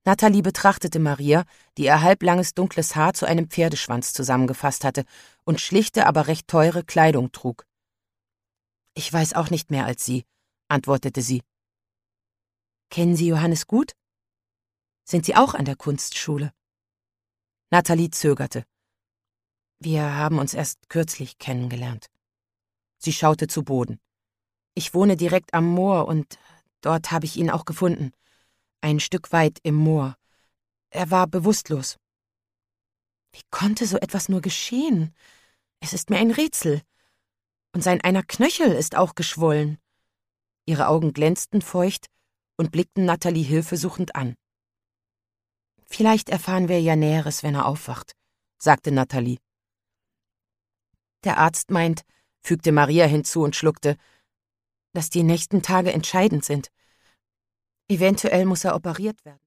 Nathalie betrachtete Maria, die ihr halblanges dunkles Haar zu einem Pferdeschwanz zusammengefasst hatte und schlichte, aber recht teure Kleidung trug. »Ich weiß auch nicht mehr als Sie«, antwortete sie. »Kennen Sie Johannes gut? Sind Sie auch an der Kunstschule?« Nathalie zögerte. »Wir haben uns erst kürzlich kennengelernt.« Sie schaute zu Boden. »Ich wohne direkt am Moor und dort habe ich ihn auch gefunden. Ein Stück weit im Moor. Er war bewusstlos.« »Wie konnte so etwas nur geschehen? Es ist mir ein Rätsel. Und sein einer Knöchel ist auch geschwollen.« Ihre Augen glänzten feucht und blickten Nathalie hilfesuchend an. »Vielleicht erfahren wir ja Näheres, wenn er aufwacht«, sagte Nathalie. »Der Arzt meint«, fügte Maria hinzu und schluckte, »dass die nächsten Tage entscheidend sind. Eventuell muss er operiert werden.«